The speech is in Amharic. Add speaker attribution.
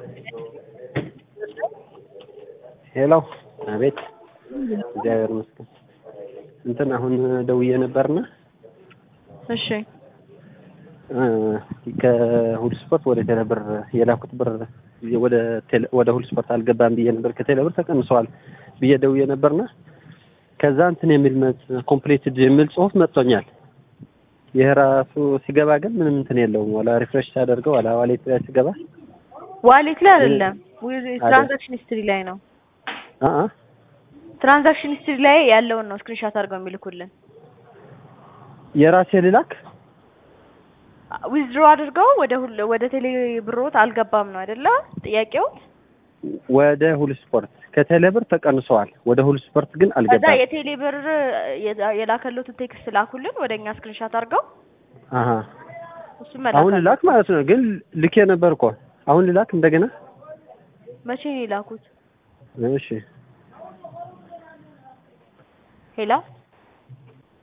Speaker 1: ሄሎ አቤት እግዚአብሔር ይመስገን እንትን አሁን ደውዬ ነበርና
Speaker 2: እሺ
Speaker 1: ከሁሉ ስፖርት ወደ ቴሌብር የላኩት ብር ወደ ሁሉ ስፖርት አልገባም ብዬ ነበር ከቴሌብር ተቀንሷል ብዬ ደውዬ ነበርና ከዛ እንትን የሚል ኮምፕሊትድ የሚል ጽሁፍ መጥቶኛል የራሱ ሲገባ ግን ምንም እንትን የለውም ወላ ሪፍሬሽ ታደርገው ወላ ዋሌት ላይ ሲገባ
Speaker 2: ዋሌት ላይ አይደለም ትራንዛክሽን ሂስትሪ ላይ ነው ትራንዛክሽን ሂስትሪ ላይ ያለውን ነው ስክሪንሾት አድርገው የሚልኩልን
Speaker 1: የራሴ ልላክ
Speaker 2: ዊዝድሮ አድርገው ወደ ቴሌ ብሮት አልገባም ነው አይደለ ጥያቄው
Speaker 1: ወደ ሁሉ ስፖርት ከቴሌብር ተቀንሷል ወደ ሁሉ ስፖርት ግን አልገባም
Speaker 2: ከዛ የቴሌ ብር የላከሉትን ቴክስት ላኩልን ወደኛ ስክሪንሾት አድርገው እሱ መላክ
Speaker 1: አሁን ልላክ ማለት ነው ግን ልኬ ነበር እኮ አሁን ልላክ እንደገና
Speaker 2: መቼ ነው የላኩት
Speaker 1: እሺ
Speaker 2: ሄሎ